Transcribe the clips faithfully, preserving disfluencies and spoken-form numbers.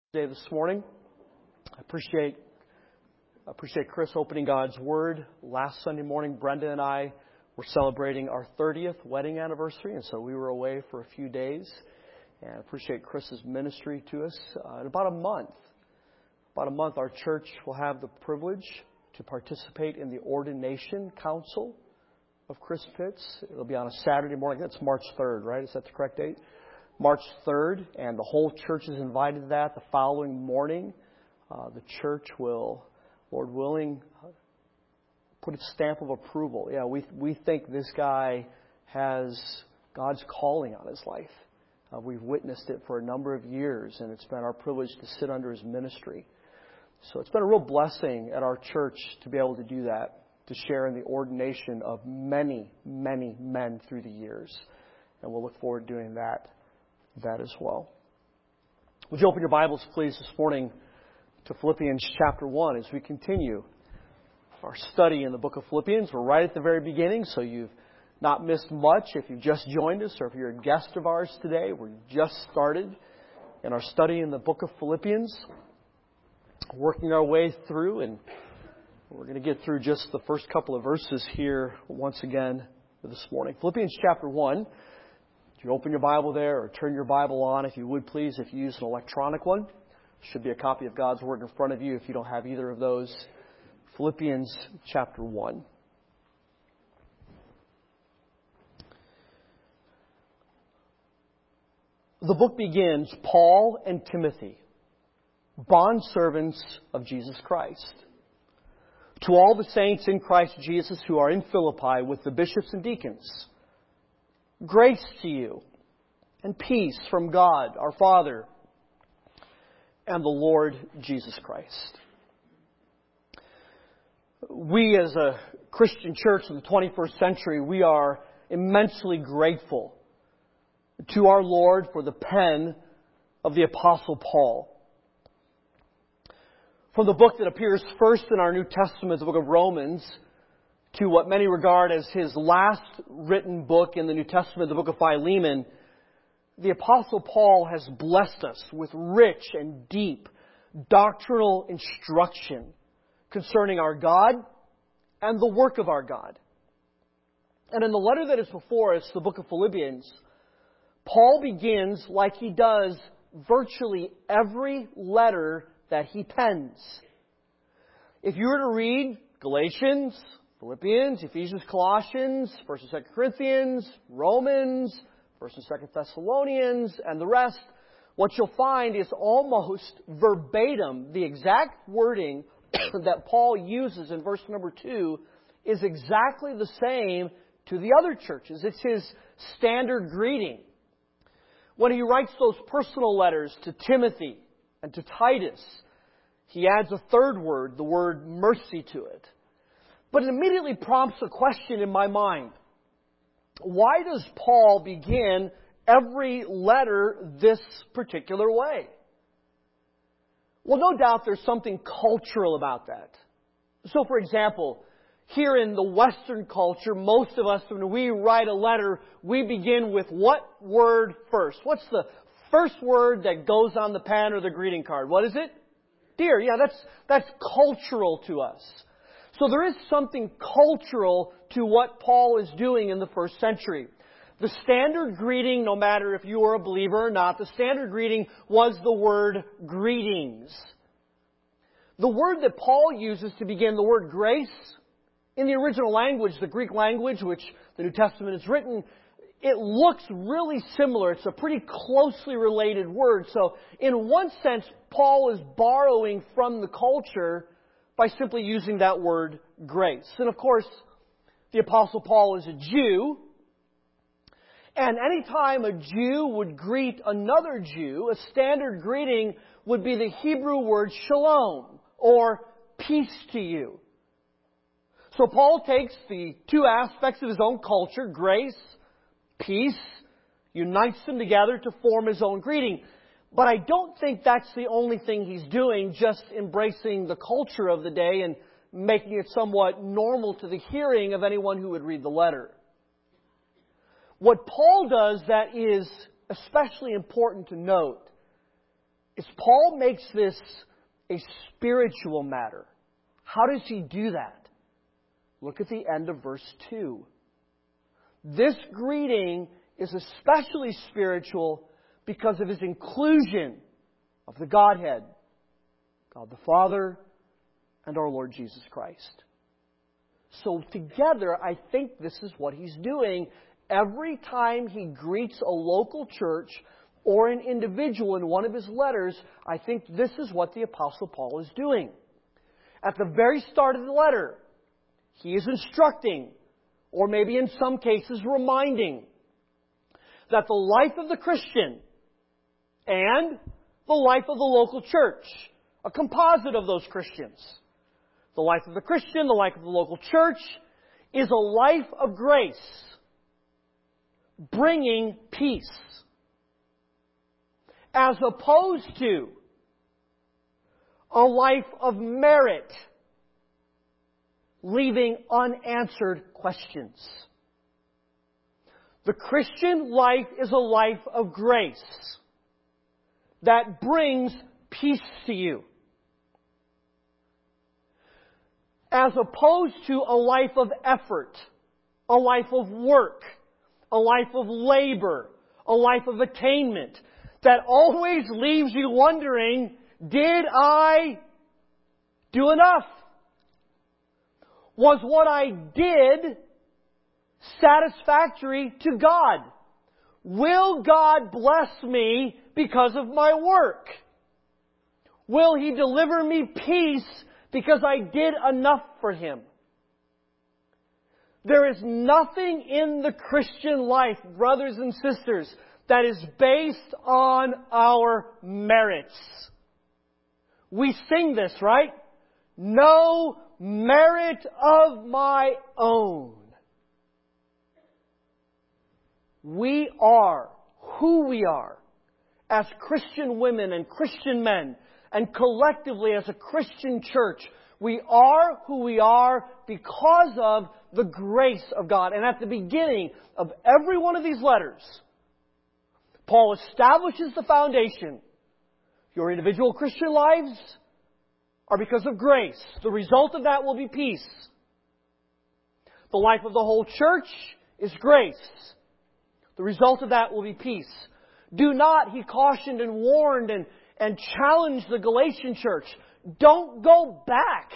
Today, this morning. I appreciate appreciate Chris opening God's Word. Last Sunday morning, Brenda and I were celebrating our thirtieth wedding anniversary, and so we were away for a few days. And I appreciate Chris's ministry to us. Uh, in about a month, about a month, our church will have the privilege to participate in the ordination council of Chris Pitts. It'll be on a Saturday morning. That's March third, right? Is that the correct date? March third, and the whole church is invited to that. The following morning, uh, the church will, Lord willing, put its stamp of approval. Yeah, we we think this guy has God's calling on his life. Uh, we've witnessed it for a number of years, and it's been our privilege to sit under his ministry. So it's been a real blessing at our church to be able to do that, to share in the ordination of many, many men through the years. And we'll look forward to doing that. that as well. Would you open your Bibles, please, this morning to Philippians chapter one as we continue our study in the book of Philippians. We're right at the very beginning, so you've not missed much if you've just joined us or if you're a guest of ours today. We're just started in our study in the book of Philippians, working our way through, and we're going to get through just the first couple of verses here once again this morning. Philippians chapter one. If you open your Bible there or turn your Bible on, if you would please, if you use an electronic one, there should be a copy of God's Word in front of you if you don't have either of those. Philippians chapter one. The book begins, Paul and Timothy, bondservants of Jesus Christ. To all the saints in Christ Jesus who are in Philippi with the bishops and deacons, grace to you and peace from God, our Father, and the Lord Jesus Christ. We as a Christian church in the twenty-first century, we are immensely grateful to our Lord for the pen of the Apostle Paul. From the book that appears first in our New Testament, the book of Romans, to what many regard as his last written book in the New Testament, the book of Philemon, the Apostle Paul has blessed us with rich and deep doctrinal instruction concerning our God and the work of our God. And in the letter that is before us, the book of Philippians, Paul begins like he does virtually every letter that he pens. If you were to read Galatians, Philippians, Ephesians, Colossians, First and Second Corinthians, Romans, First and Second Thessalonians, and the rest, what you'll find is almost verbatim, the exact wording that Paul uses in verse number two is exactly the same to the other churches. It's his standard greeting. When he writes those personal letters to Timothy and to Titus, he adds a third word, the word mercy, to it. But it immediately prompts a question in my mind. Why does Paul begin every letter this particular way? Well, no doubt there's something cultural about that. So, for example, here in the Western culture, most of us, when we write a letter, we begin with what word first? What's the first word that goes on the pen or the greeting card? What is it? Dear. Yeah, that's that's cultural to us. So there is something cultural to what Paul is doing in the first century. The standard greeting, no matter if you were a believer or not, the standard greeting was the word greetings. The word that Paul uses to begin, the word grace, in the original language, the Greek language, which the New Testament is written, it looks really similar. It's a pretty closely related word. So in one sense, Paul is borrowing from the culture by simply using that word grace. And of course, the Apostle Paul is a Jew. And anytime a Jew would greet another Jew, a standard greeting would be the Hebrew word shalom, or peace to you. So Paul takes the two aspects of his own culture, grace, peace, unites them together to form his own greeting. But I don't think that's the only thing he's doing, just embracing the culture of the day and making it somewhat normal to the hearing of anyone who would read the letter. What Paul does that is especially important to note is Paul makes this a spiritual matter. How does he do that? Look at the end of verse two. This greeting is especially spiritual because of his inclusion of the Godhead, God the Father, and our Lord Jesus Christ. So together, I think this is what he's doing every time he greets a local church or an individual in one of his letters. I think this is what the Apostle Paul is doing. At the very start of the letter, he is instructing, or maybe in some cases reminding, that the life of the Christian and the life of the local church, a composite of those Christians, the life of the Christian, the life of the local church, is a life of grace, bringing peace, as opposed to a life of merit, leaving unanswered questions. The Christian life is a life of grace that brings peace to you, as opposed to a life of effort, a life of work, a life of labor, a life of attainment, that always leaves you wondering, did I do enough? Was what I did satisfactory to God? Will God bless me because of my work? Will He deliver me peace because I did enough for Him? There is nothing in the Christian life, brothers and sisters, that is based on our merits. We sing this, right? No merit of my own. We are who we are as Christian women and Christian men, and collectively as a Christian church. We are who we are because of the grace of God. And at the beginning of every one of these letters, Paul establishes the foundation. Your individual Christian lives are because of grace. The result of that will be peace. The life of the whole church is grace. The result of that will be peace. Do not, he cautioned and warned and, and challenged the Galatian church, don't go back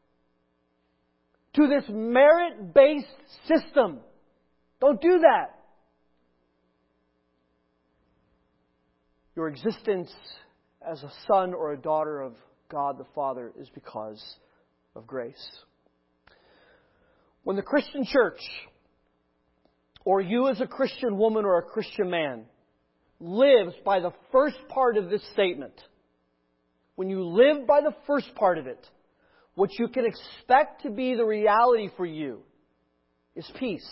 to this merit-based system. Don't do that. Your existence as a son or a daughter of God the Father is because of grace. When the Christian church, or you as a Christian woman or a Christian man, lives by the first part of this statement, when you live by the first part of it, what you can expect to be the reality for you is peace.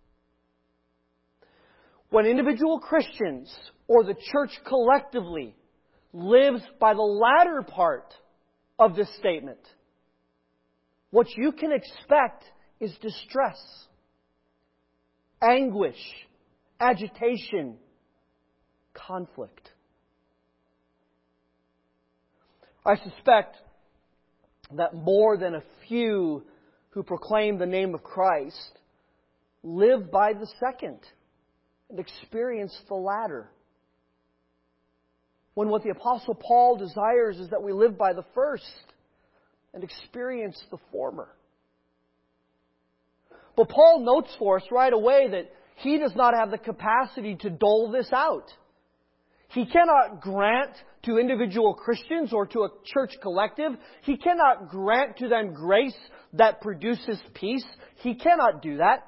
When individual Christians or the church collectively lives by the latter part of this statement, what you can expect is distress, anguish, agitation, conflict. I suspect that more than a few who proclaim the name of Christ live by the second and experience the latter. When what the Apostle Paul desires is that we live by the first and experience the former. But Paul notes for us right away that he does not have the capacity to dole this out. He cannot grant to individual Christians or to a church collective, he cannot grant to them grace that produces peace. He cannot do that.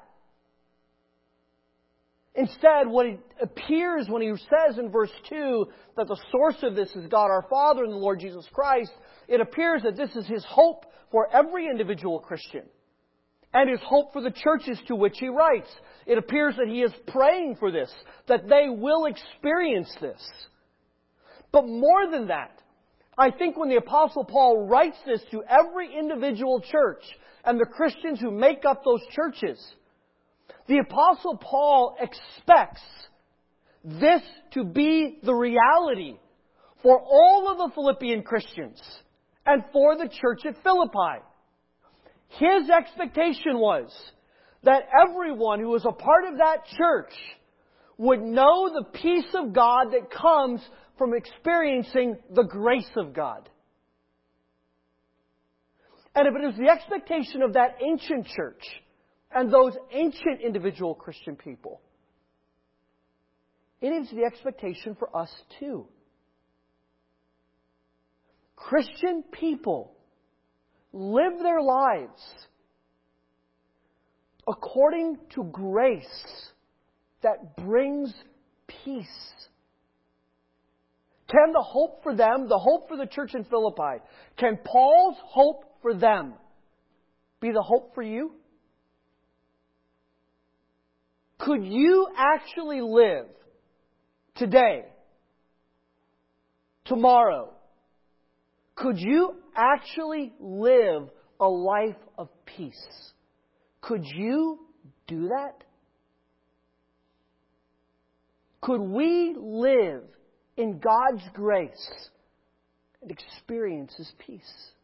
Instead, what it appears when he says in verse two that the source of this is God our Father and the Lord Jesus Christ, it appears that this is his hope for every individual Christian and his hope for the churches to which he writes. It appears that he is praying for this, that they will experience this. But more than that, I think when the Apostle Paul writes this to every individual church and the Christians who make up those churches, the Apostle Paul expects this to be the reality for all of the Philippian Christians and for the church at Philippi. His expectation was that everyone who was a part of that church would know the peace of God that comes from experiencing the grace of God. And if it is the expectation of that ancient church and those ancient individual Christian people, it is the expectation for us too. Christian people live their lives according to grace that brings peace. Can the hope for them, the hope for the church in Philippi, can Paul's hope for them be the hope for you? Could you actually live today, tomorrow? Could you actually live a life of peace? Could you do that? Could we live in God's grace and experience His peace?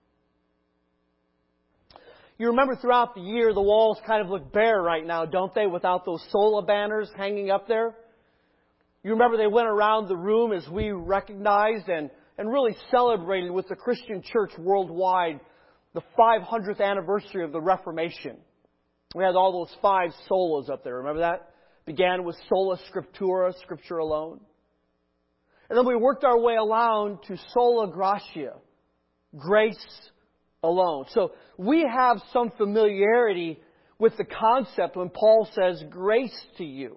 You remember throughout the year, the walls kind of look bare right now, don't they, without those sola banners hanging up there? You remember they went around the room as we recognized and, and really celebrated with the Christian church worldwide the five hundredth anniversary of the Reformation. We had all those five solas up there, remember that? Began with sola scriptura, Scripture alone. And then we worked our way around to sola gratia, grace alone. So we have some familiarity with the concept when Paul says grace to you.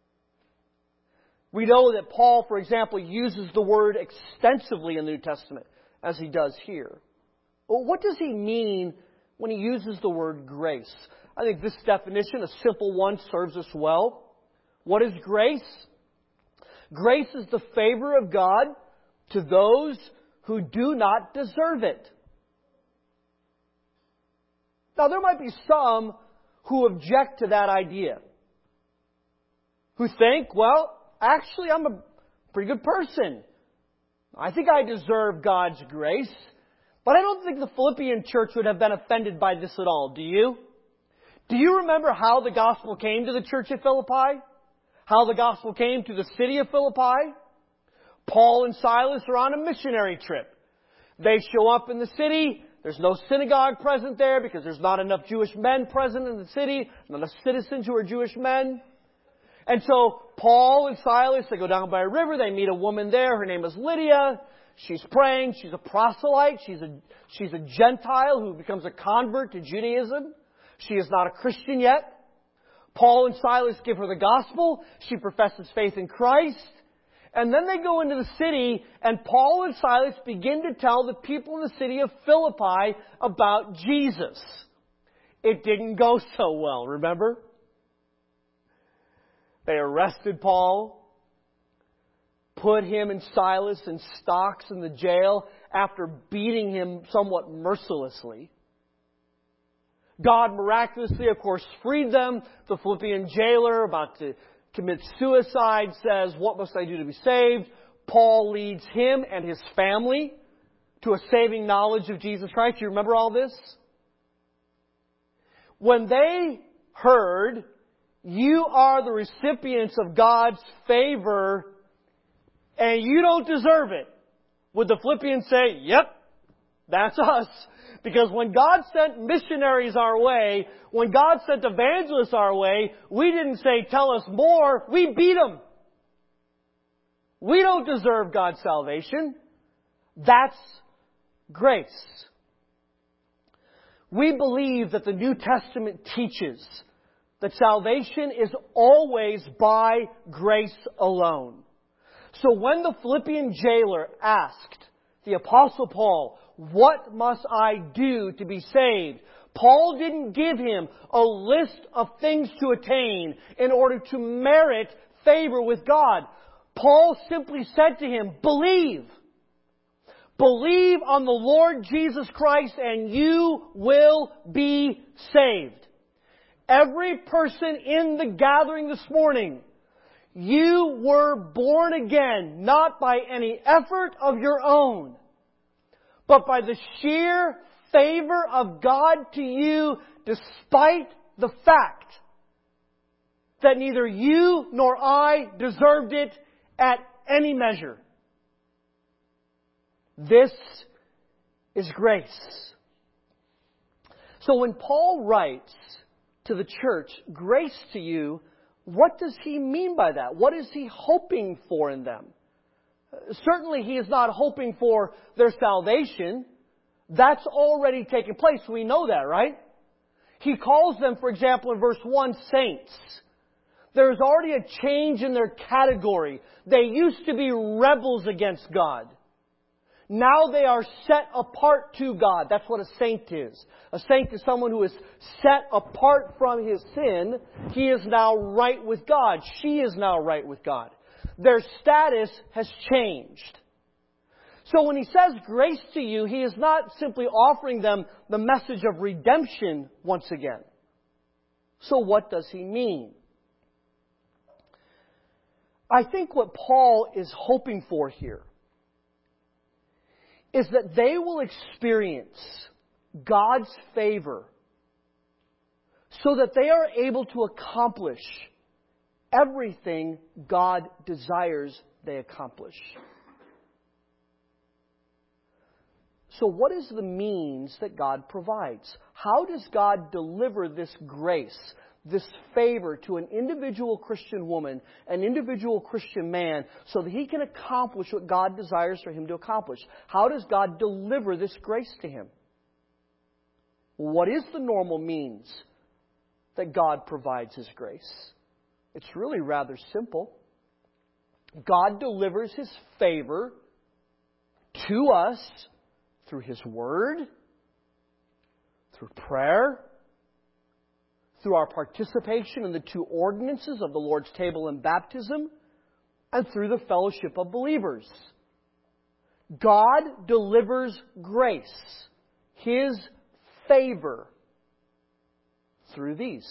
We know that Paul, for example, uses the word extensively in the New Testament, as he does here. Well, what does he mean when he uses the word grace? I think this definition, a simple one, serves us well. What is grace? Grace is the favor of God to those who do not deserve it. Now, there might be some who object to that idea, who think, well, actually, I'm a pretty good person. I think I deserve God's grace. But I don't think the Philippian church would have been offended by this at all. Do you? Do you remember how the gospel came to the church at Philippi? How the gospel came to the city of Philippi? Paul and Silas are on a missionary trip. They show up in the city. There's no synagogue present there because there's not enough Jewish men present in the city, not enough citizens who are Jewish men. And so Paul and Silas, they go down by a river. They meet a woman there. Her name is Lydia. She's praying. She's a proselyte. She's a, she's a Gentile who becomes a convert to Judaism. She is not a Christian yet. Paul and Silas give her the gospel. She professes faith in Christ. And then they go into the city, and Paul and Silas begin to tell the people in the city of Philippi about Jesus. It didn't go so well, remember? They arrested Paul, put him and Silas in stocks in the jail after beating him somewhat mercilessly. God miraculously, of course, freed them. The Philippian jailer, about to commit suicide, says, "What must I do to be saved?" Paul leads him and his family to a saving knowledge of Jesus Christ. You remember all this? When they heard, "You are the recipients of God's favor and you don't deserve it," would the Philippians say, "Yep, that's us"? Because when God sent missionaries our way, when God sent evangelists our way, we didn't say, "Tell us more." We beat them. We don't deserve God's salvation. That's grace. We believe that the New Testament teaches that salvation is always by grace alone. So when the Philippian jailer asked the Apostle Paul, "What must I do to be saved?" Paul didn't give him a list of things to attain in order to merit favor with God. Paul simply said to him, "Believe. Believe on the Lord Jesus Christ and you will be saved." Every person in the gathering this morning, You were born again, not by any effort of your own, but by the sheer favor of God to you, despite the fact that neither you nor I deserved it at any measure. This is grace. So when Paul writes to the church, grace to you, what does he mean by that? What is he hoping for in them? Certainly he is not hoping for their salvation. That's already taken place. We know that, right? He calls them, for example, in verse one, saints. There's already a change in their category. They used to be rebels against God. Now they are set apart to God. That's what a saint is. A saint is someone who is set apart from his sin. He is now right with God. She is now right with God. Their status has changed. So when he says grace to you, he is not simply offering them the message of redemption once again. So what does he mean? I think what Paul is hoping for here is that they will experience God's favor so that they are able to accomplish everything God desires they accomplish. So what is the means that God provides? How does God deliver this grace, this favor to an individual Christian woman, an individual Christian man, so that he can accomplish what God desires for him to accomplish? How does God deliver this grace to him? What is the normal means that God provides His grace? It's really rather simple. God delivers His favor to us through His Word, through prayer, through our participation in the two ordinances of the Lord's table and baptism, and through the fellowship of believers. God delivers grace, His favor, through these.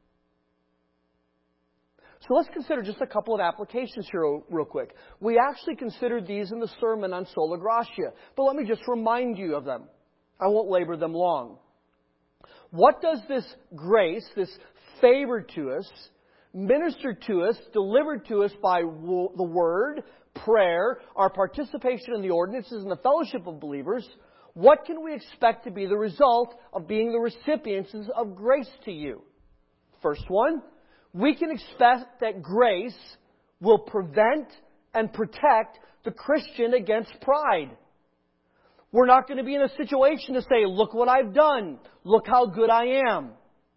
So let's consider just a couple of applications here real quick. We actually considered these in the sermon on Sola Gratia, but let me just remind you of them. I won't labor them long. What does this grace, this favor to us, ministered to us, delivered to us by w- the Word, prayer, our participation in the ordinances and the fellowship of believers, what can we expect to be the result of being the recipients of grace to you? First one, we can expect that grace will prevent and protect the Christian against pride. We're not going to be in a situation to say, look what I've done. Look how good I am.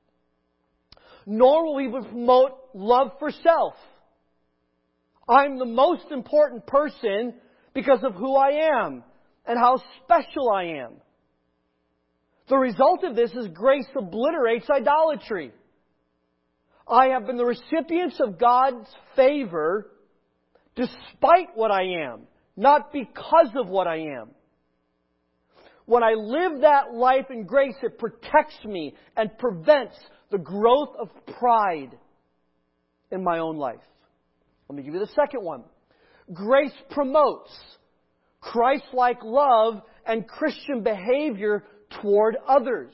Nor will we promote love for self. I'm the most important person because of who I am and how special I am. The result of this is grace obliterates idolatry. I have been the recipients of God's favor despite what I am, not because of what I am. When I live that life in grace, it protects me and prevents the growth of pride in my own life. Let me give you the second one. Grace promotes Christ-like love and Christian behavior toward others.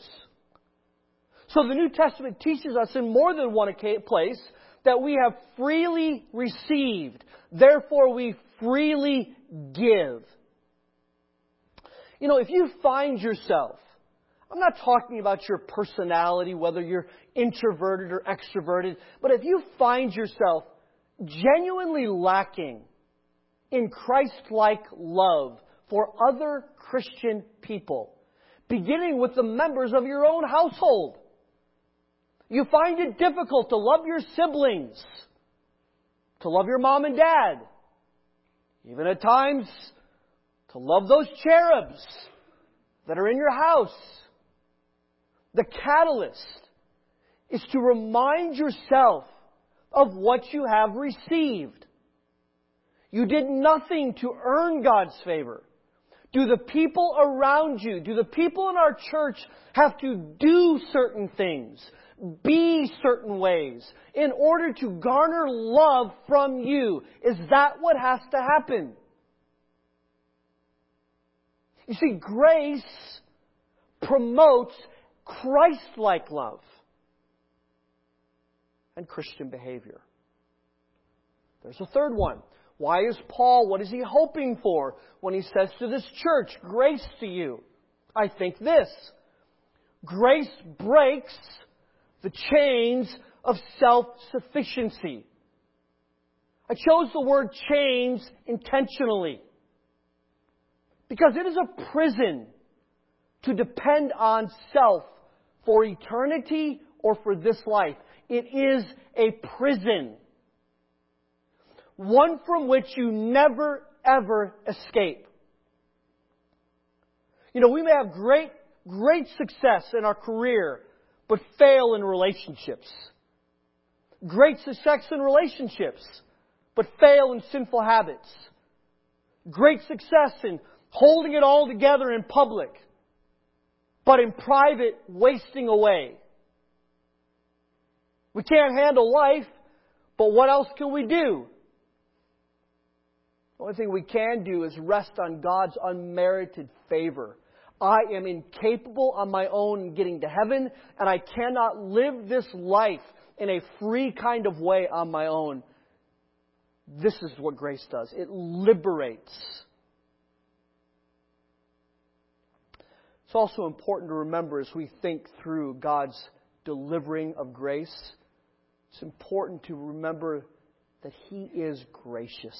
So the New Testament teaches us in more than one place that we have freely received. Therefore, we freely give. You know, if you find yourself, I'm not talking about your personality, whether you're introverted or extroverted, but if you find yourself genuinely lacking in Christ-like love for other Christian people, beginning with the members of your own household, you find it difficult to love your siblings, to love your mom and dad, even at times to love those cherubs that are in your house. The catalyst is to remind yourself of what you have received. You did nothing to earn God's favor. Do the people around you, do the people in our church have to do certain things? be certain ways in order to garner love from you. Is that what has to happen? You see, grace promotes Christ-like love and Christian behavior. There's a third one. Why is Paul, what is he hoping for when he says to this church, grace to you? I think this. Grace breaks the chains of self-sufficiency. I chose the word chains intentionally because it is a prison to depend on self for eternity or for this life. It is a prison. One from which you never, ever escape. You know, we may have great, great success in our career, but fail in relationships. Great success in relationships, but fail in sinful habits. Great success in holding it all together in public, but in private, wasting away. We can't handle life, but what else can we do? The only thing we can do is rest on God's unmerited favor. I am incapable on my own in getting to heaven, and I cannot live this life in a free kind of way on my own. This is what grace does. It liberates. It's also important to remember as we think through God's delivering of grace, it's important to remember that He is gracious.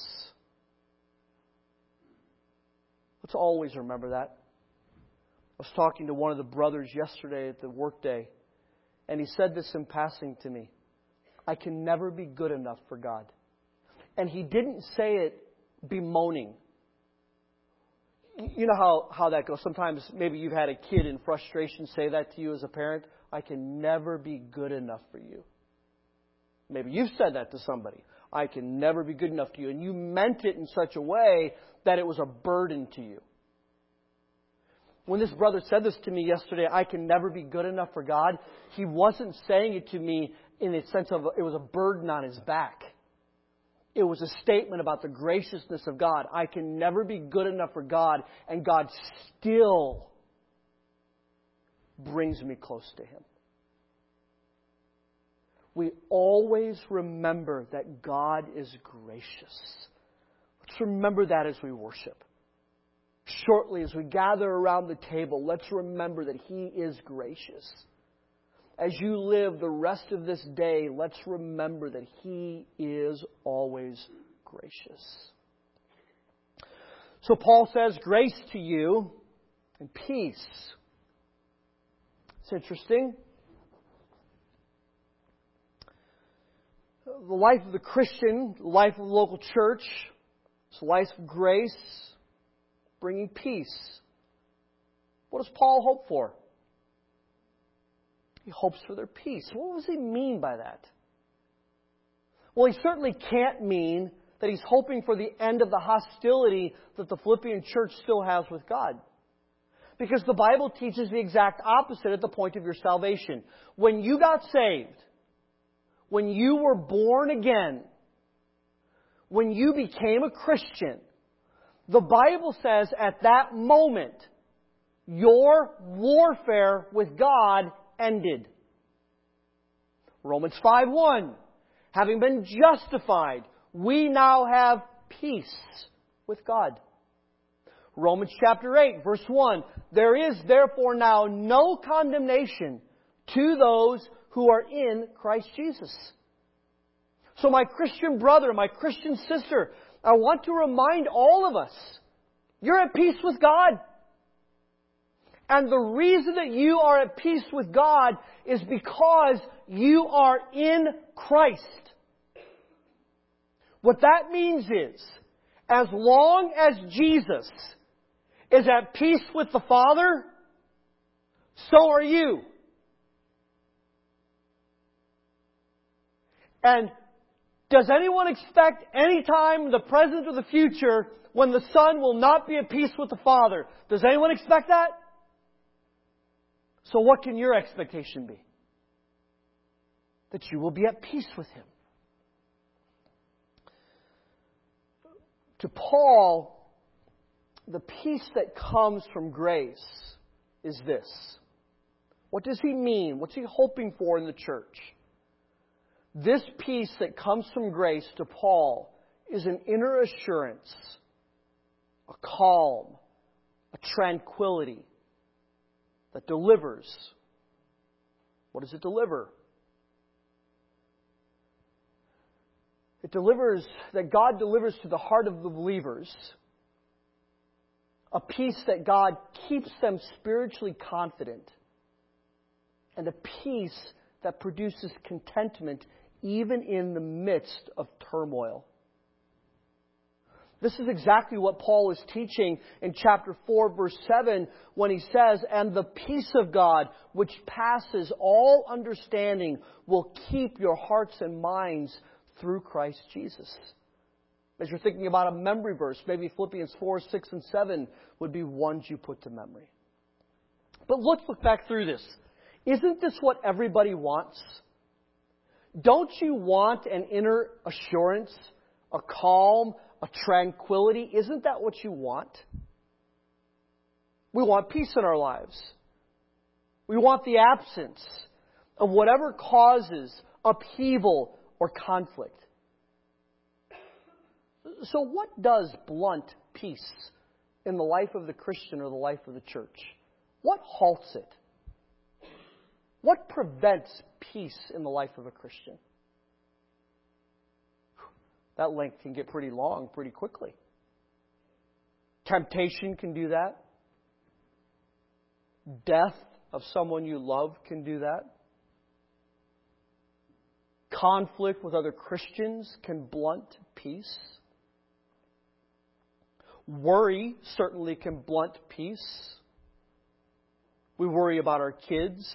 Let's always remember that. I was talking to one of the brothers yesterday at the workday, and he said this in passing to me. I can never be good enough for God. And he didn't say it bemoaning. You know how, how that goes. Sometimes maybe you've had a kid in frustration say that to you as a parent. I can never be good enough for you. Maybe you've said that to somebody. I can never be good enough to you. And you meant it in such a way that it was a burden to you. When this brother said this to me yesterday, I can never be good enough for God, he wasn't saying it to me in a sense of it was a burden on his back. It was a statement about the graciousness of God. I can never be good enough for God, and God still brings me close to Him. We always remember that God is gracious. Let's remember that as we worship. Shortly, as we gather around the table, let's remember that He is gracious. As you live the rest of this day, let's remember that He is always gracious. So Paul says, grace to you and peace. It's interesting. The life of the Christian, the life of the local church, it's a life of grace, bringing peace. What does Paul hope for? He hopes for their peace. What does he mean by that? Well, he certainly can't mean that he's hoping for the end of the hostility that the Philippian church still has with God. Because the Bible teaches the exact opposite at the point of your salvation. When you got saved, when you were born again, when you became a Christian, the Bible says at that moment, your warfare with God ended. Romans five one. Having been justified, we now have peace with God. Romans chapter eight, verse one. There is therefore now no condemnation to those who are in Christ Jesus. So my Christian brother, my Christian sister, I want to remind all of us, you're at peace with God. And the reason that you are at peace with God is because you are in Christ. What that means is, as long as Jesus is at peace with the Father, so are you. And does anyone expect any time in the present or the future when the Son will not be at peace with the Father? Does anyone expect that? So what can your expectation be? that you will be at peace with Him. To Paul, the peace that comes from grace is this. What does he mean? What's he hoping for in the church? This peace that comes from grace to Paul is an inner assurance, a calm, a tranquility that delivers. What does it deliver? It delivers, that God delivers to the heart of the believers a peace that God keeps them spiritually confident, and a peace that produces contentment even in the midst of turmoil. This is exactly what Paul is teaching in chapter four, verse seven, when he says, "And the peace of God, which passes all understanding, will keep your hearts and minds through Christ Jesus." As you're thinking about a memory verse, maybe Philippians four, six, and seven would be ones you put to memory. But let's look back through this. Isn't this what everybody wants? Don't you want an inner assurance, a calm, a tranquility? Isn't that what you want? We want peace in our lives. We want the absence of whatever causes upheaval or conflict. So what does blunt peace in the life of the Christian or the life of the church? What halts it? What prevents peace in the life of a Christian? That length can get pretty long pretty quickly. Temptation can do that. Death of someone you love can do that. Conflict with other Christians can blunt peace. Worry certainly can blunt peace. We worry about our kids.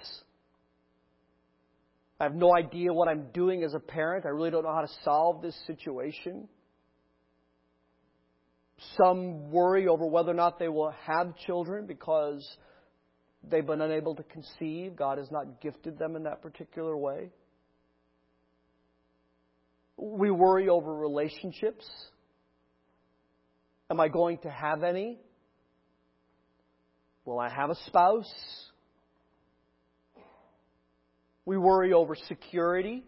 I have no idea what I'm doing as a parent. I really don't know how to solve this situation. Some worry over whether or not they will have children because they've been unable to conceive. God has not gifted them in that particular way. We worry over relationships. Am I going to have any? Will I have a spouse? We worry over security.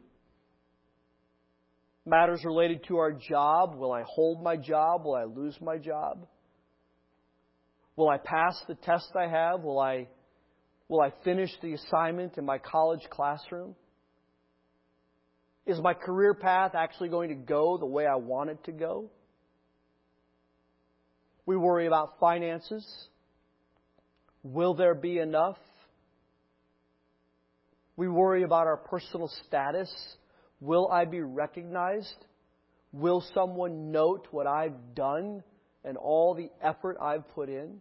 Matters related to our job. Will I hold my job? Will I lose my job? Will I pass the test I have? Will I, will I finish the assignment in my college classroom? Is my career path actually going to go the way I want it to go? We worry about finances. Will there be enough? We worry about our personal status. Will I be recognized? Will someone note what I've done and all the effort I've put in?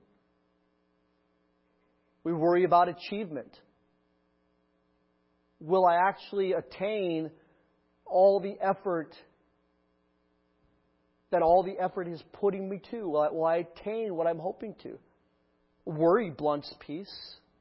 We worry about achievement. Will I actually attain all the effort that all the effort is putting me to? Will I, will I attain what I'm hoping to? Worry blunts peace.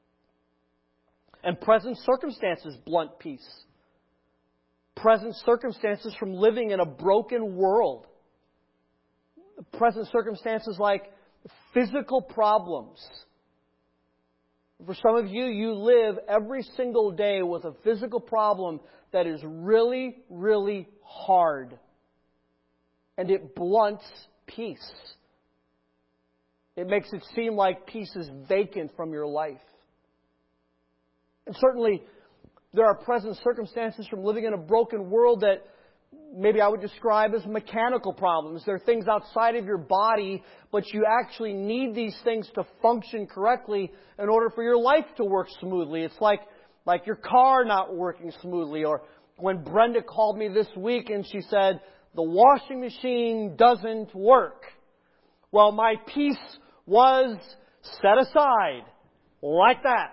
And present circumstances blunt peace. Present circumstances from living in a broken world. Present circumstances like physical problems. For some of you, you live every single day with a physical problem that is really, really hard. And it blunts peace. It makes it seem like peace is vacant from your life. And certainly, there are present circumstances from living in a broken world that maybe I would describe as mechanical problems. There are things outside of your body, but you actually need these things to function correctly in order for your life to work smoothly. It's like, like your car not working smoothly. Or when Brenda called me this week and she said, the washing machine doesn't work. Well, my peace was set aside like that.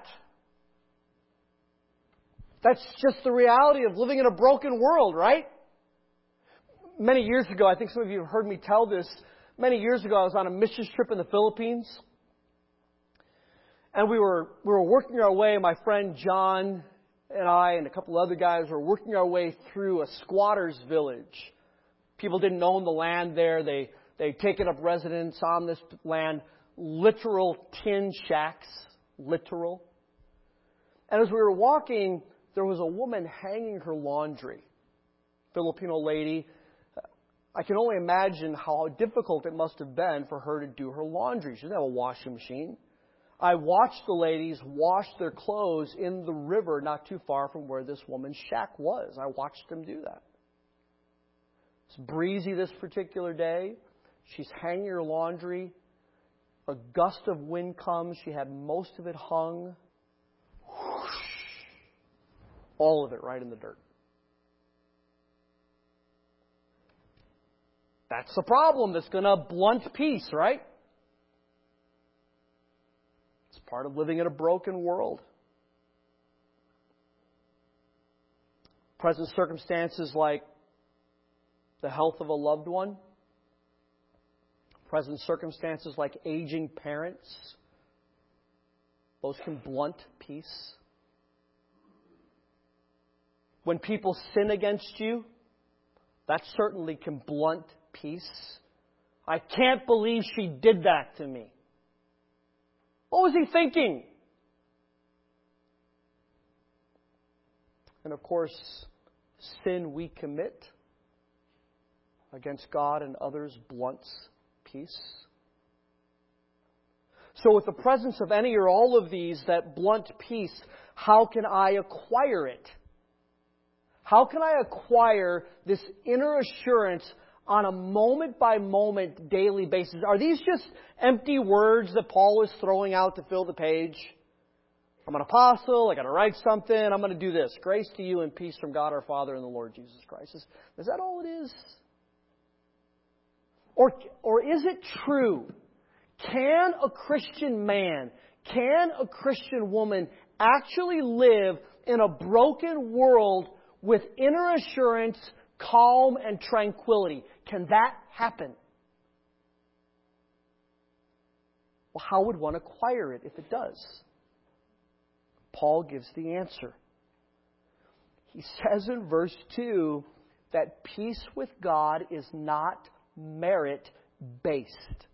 That's just the reality of living in a broken world, right? Many years ago, I think some of you have heard me tell this, many years ago I was on a missions trip in the Philippines. And we were we were working our way, my friend John and I and a couple other guys were working our way through a squatter's village. People didn't own the land there. They, they'd taken up residence on this land. Literal tin shacks. Literal. And as we were walking, there was a woman hanging her laundry. Filipino lady. I can only imagine how difficult it must have been for her to do her laundry. She didn't have a washing machine. I watched the ladies wash their clothes in the river not too far from where this woman's shack was. I watched them do that. It's breezy this particular day. She's hanging her laundry. A gust of wind comes. She had most of it hung. Whoosh. All of it right in the dirt. That's the problem that's going to blunt peace, right? It's part of living in a broken world. Present circumstances like the health of a loved one. Present circumstances like aging parents. Those can blunt peace. When people sin against you, that certainly can blunt peace. I can't believe she did that to me. What was he thinking? And of course, sin we commit against God and others blunts peace. So with the presence of any or all of these that blunt peace, how can I acquire it? How can I acquire this inner assurance on a moment-by-moment daily basis? Are these just empty words that Paul is throwing out to fill the page? I'm an apostle, I got to write something, I'm going to do this. Grace to you and peace from God our Father and the Lord Jesus Christ. Is, is that all it is? Or, or is it true? Can a Christian man, can a Christian woman actually live in a broken world with inner assurance, calm, and tranquility? Can that happen? Well, how would one acquire it if it does? Paul gives the answer. He says in verse two that peace with God is not merit-based.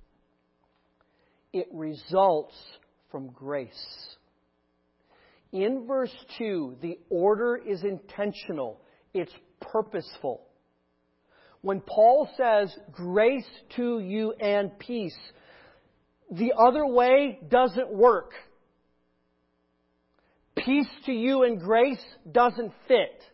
It results from grace. In verse two, the order is intentional. It's purposeful. When Paul says, grace to you and peace, the other way doesn't work. Peace to you and grace doesn't fit.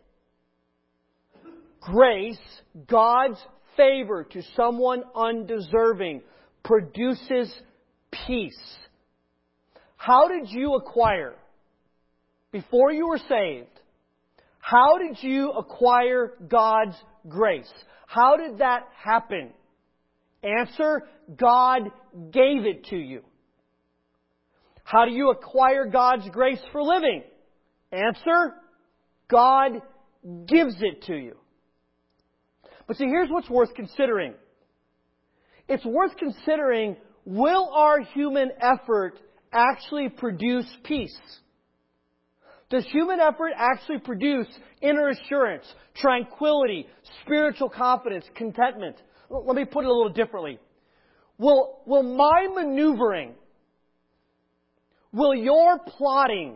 Grace, God's favor to someone undeserving, produces peace. How did you acquire, before you were saved, how did you acquire God's grace? How did that happen? Answer, God gave it to you. How do you acquire God's grace for living? Answer, God gives it to you. But see, here's what's worth considering. It's worth considering, will our human effort actually produce peace? Does human effort actually produce inner assurance, tranquility, spiritual confidence, contentment? Let me put it a little differently. Will, will my maneuvering, will your plotting,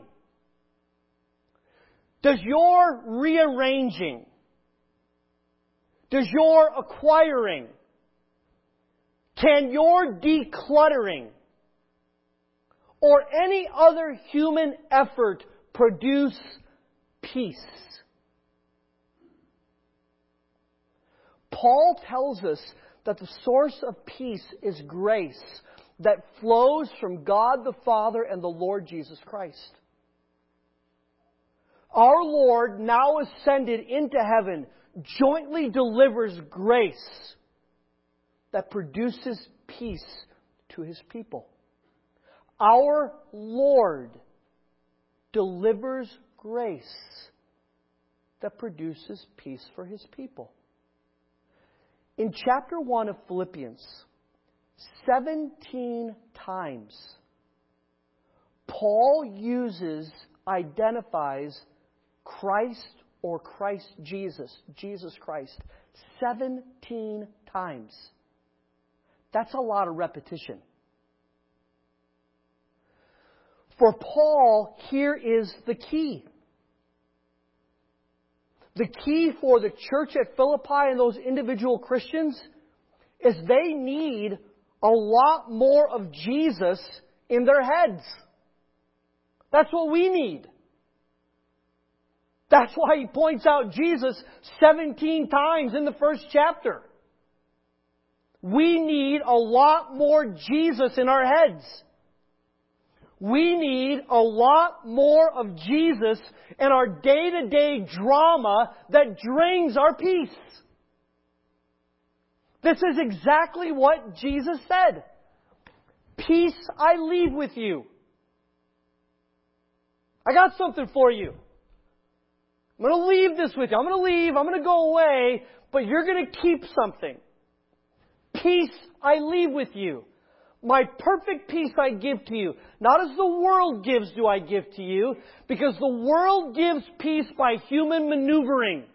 does your rearranging, does your acquiring, can your decluttering, or any other human effort produce peace? Paul tells us that the source of peace is grace that flows from God the Father and the Lord Jesus Christ. Our Lord, now ascended into heaven, jointly delivers grace that produces peace to His people. Our Lord delivers grace that produces peace for His people. In chapter one of Philippians, seventeen times, Paul uses, identifies Christ or Christ Jesus, Jesus Christ, seventeen times. That's a lot of repetition. For Paul, here is the key. The key for the church at Philippi and those individual Christians is they need a lot more of Jesus in their heads. That's what we need. That's why he points out Jesus seventeen times in the first chapter. We need a lot more Jesus in our heads. We need a lot more of Jesus in our day-to-day drama that drains our peace. This is exactly what Jesus said. Peace I leave with you. I got something for you. I'm going to leave this with you. I'm going to leave. I'm going to go away. But you're going to keep something. Peace I leave with you. My perfect peace I give to you. Not as the world gives do I give to you. Because the world gives peace by human maneuvering.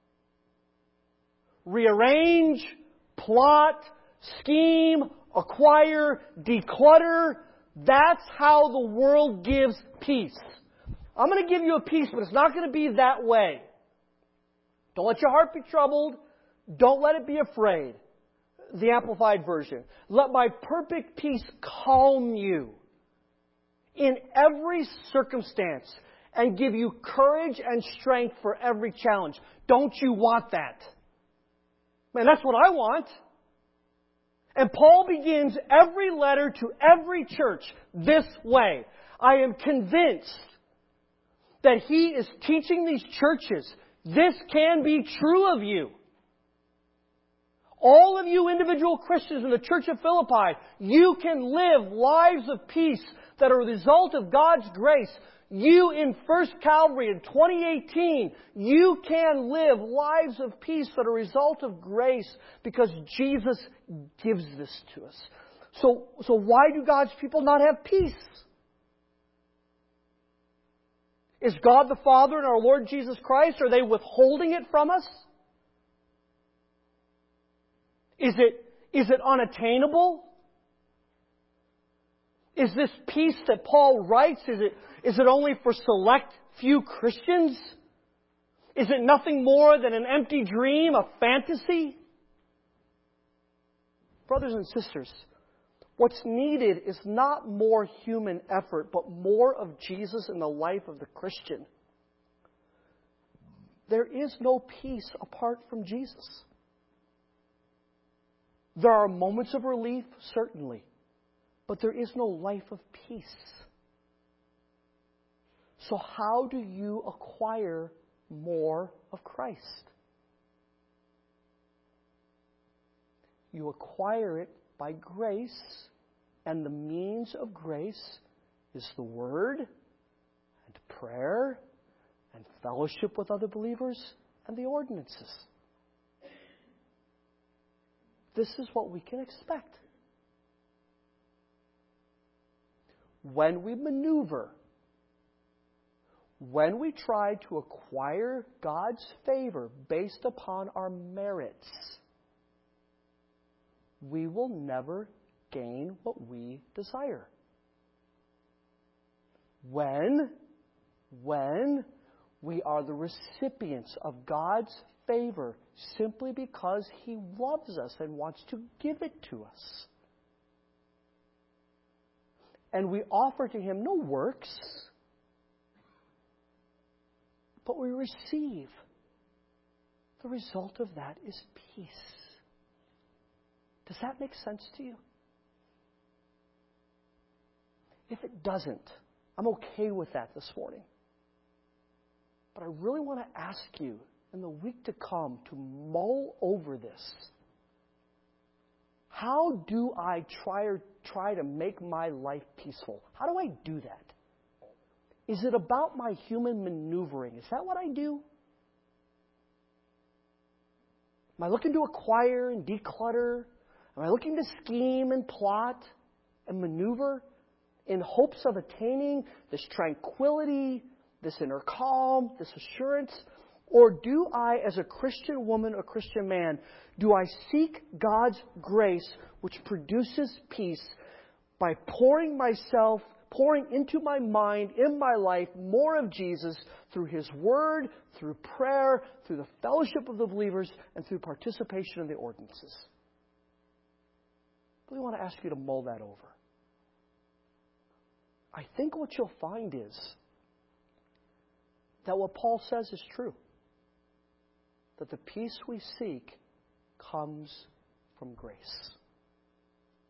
Rearrange, plot, scheme, acquire, declutter. That's how the world gives peace. I'm going to give you a peace, but it's not going to be that way. Don't let your heart be troubled. Don't let it be afraid. The Amplified Version. Let my perfect peace calm you in every circumstance and give you courage and strength for every challenge. Don't you want that? Man, that's what I want. And Paul begins every letter to every church this way. I am convinced that he is teaching these churches, this can be true of you. All of you individual Christians in the Church of Philippi, you can live lives of peace that are a result of God's grace. You in First Calvary in twenty eighteen, you can live lives of peace that are a result of grace because Jesus gives this to us. So, so why do God's people not have peace? Is God the Father and our Lord Jesus Christ, are they withholding it from us? Is it, is it unattainable? Is this peace that Paul writes, is it, is it only for select few Christians? Is it nothing more than an empty dream, a fantasy? Brothers and sisters, what's needed is not more human effort, but more of Jesus in the life of the Christian. There is no peace apart from Jesus. There are moments of relief, certainly, but there is no life of peace. So how do you acquire more of Christ? You acquire it by grace, and the means of grace is the Word, and prayer, and fellowship with other believers, and the ordinances. This is what we can expect. When we maneuver, when we try to acquire God's favor based upon our merits, we will never gain what we desire. When, when we are the recipients of God's favor simply because He loves us and wants to give it to us. And we offer to Him no works, but we receive. The result of that is peace. Does that make sense to you? If it doesn't, I'm okay with that this morning. But I really want to ask you in the week to come to mull over this. How do I try, or try to make my life peaceful? How do I do that? Is it about my human maneuvering? Is that what I do? Am I looking to acquire and declutter? Am I looking to scheme and plot and maneuver in hopes of attaining this tranquility, this inner calm, this assurance? Or do I, as a Christian woman or Christian man, do I seek God's grace which produces peace by pouring myself, pouring into my mind, in my life, more of Jesus through His Word, through prayer, through the fellowship of the believers, and through participation in the ordinances? I really want to ask you to mull that over. I think what you'll find is that what Paul says is true. That the peace we seek comes from grace.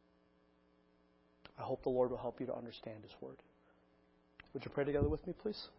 I hope the Lord will help you to understand His Word. Would you pray together with me, please?